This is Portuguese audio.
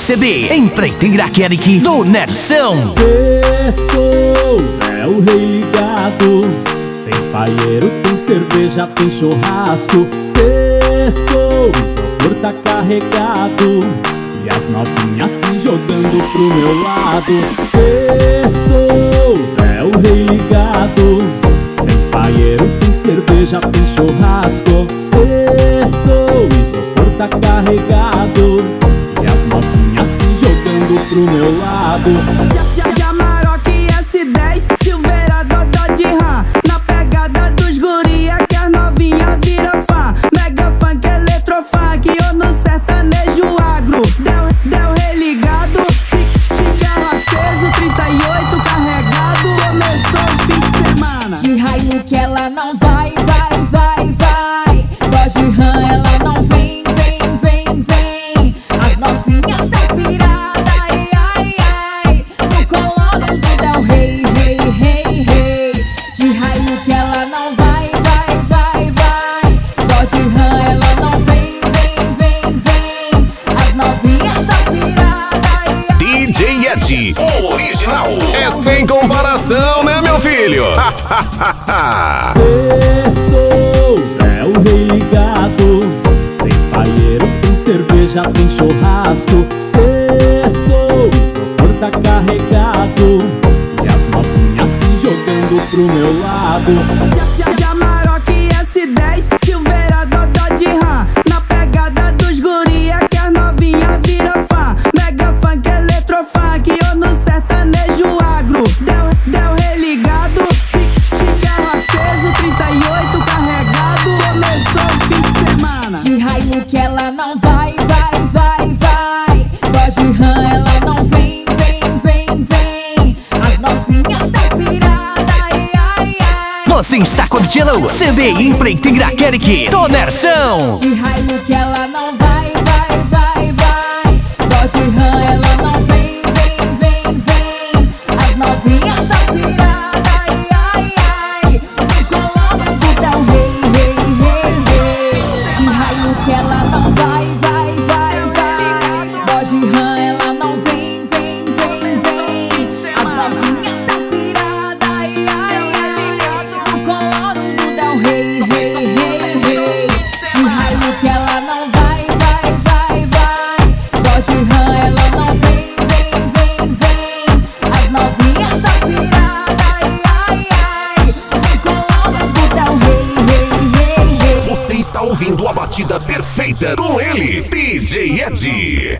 CD em preto e Iraquerique do Nersão. Sextou, é o rei ligado. Tem paieiro, tem cerveja, tem churrasco. Sextou, o isopor tá carregado e as novinhas se jogando pro meu lado. Sextou, é o rei ligado. Tem paieiro, tem cerveja, tem churrasco. Sextou, o isopor tá carregado e as novinhas se jogando pro meu lado. Amarok S10, Silveira, Dodó de Rã. Na pegada dos guria que as novinha vira fã. Mega funk, eletrofunk ou no sertanejo agro. Deu religado, se carro aceso, 38 carregado. Começou o fim de semana. De Hilux ela não vai. Dodge Ram ela não vem. As novinhas tá pirada, ai. No colo do Del Rey. De Hilux ela não vai. Dodge Ram ela não vem. As novinhas tá pirada, ai. DJ Ed, o original. É sem comparação, né, meu filho? Sextou, é o rei ligado. Tem paieiro, tem cerveja, tem churrasco. Sextou, o isopor tá carregado e as novinhas se jogando pro meu lado. Amarok S10, Silveira, Dodó de Rã. Na pegada dos guria que as novinha vira fã. Mega funk, eletrofunk ou no sertanejo agro. Deu religado, se carro aceso, 38 carregado. Começou o fim de semana. De Hilux ela não vai. Dodge Ram ela não vem. As novinhas tá pirada, ai. Você está curtindo o CD em preto e Iraquerique do Nersão. De Hilux ela não vai. Dodge Ram ela não vem. As novinhas tá pirada, ai. No colo do Del Rey. De Hilux ela não vai. Dodge Ram ela não vem. As novinhas tá pirada, ai. No colo do Del Rey. De Hilux ela não vai. Dodge Ram ela não vem. As novinhas tá pirada, ai. No colo do Del Rey. Você está ouvindo a batida perfeita com ele, DJ Ed.